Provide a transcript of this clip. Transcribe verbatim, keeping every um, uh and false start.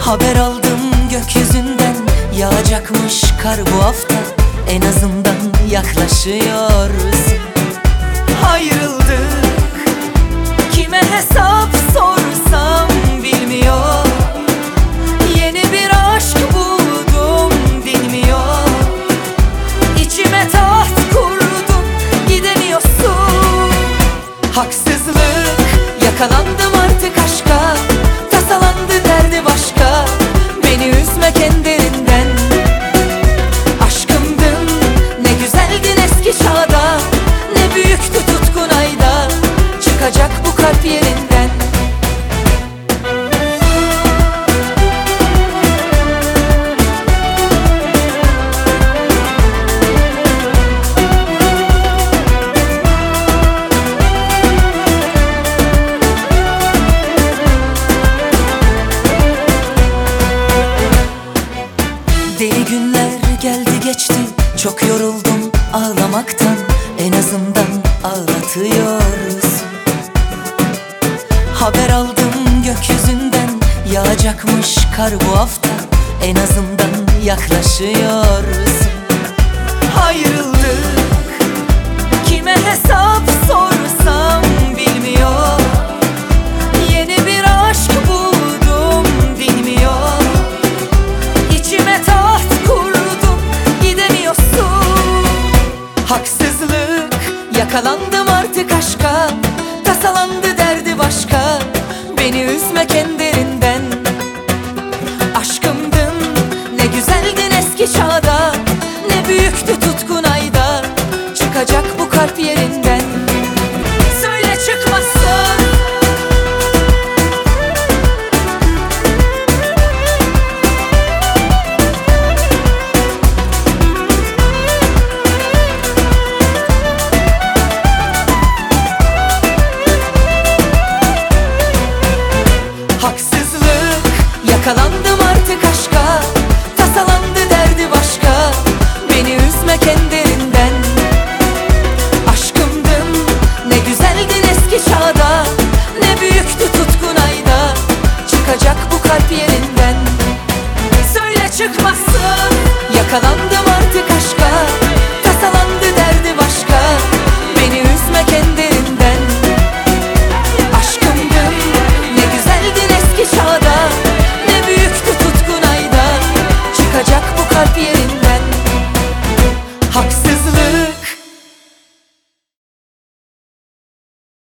Haber aldım gökyüzünden, yağacakmış kar bu hafta. En azından yaklaşıyoruz. Ayrıldık, kime hesap sorsam bilmiyor. Yeni bir aşk buldum dinmiyor. İçime taht kurdum, gidemiyorsun. Haksızlık, yakalandım artık aşka. Tasalandı derdi başka, beni üzme kendiliğinden. Aşkımdın, ne güzeldin eski çağda. Ne büyüktü tutkun ayda, çıkacak bu kalp yerinden. Deli günler geldi geçti, çok yoruldum ağlamaktan. En azından ağlatıyoruz. Haber aldım gökyüzünden, yağacakmış kar bu hafta. En azından yaklaşıyoruz. Ayrıldık, kime hesap sorsam bilmiyor. Yeni bir aşk buldum dinmiyor. İçime taht kurdum, gidemiyorsun. Haksızlık, yakalandım artık aşka. Tasalandı derdi başka, beni üzme kendiliğinden. Aşkımdın, ne güzeldin eski çağda. Ne büyüktü tutkun ayda, çıkacak bu kalp yerinden. Söyle çıkmasın. Haksızlık, yakalandım artık aşka.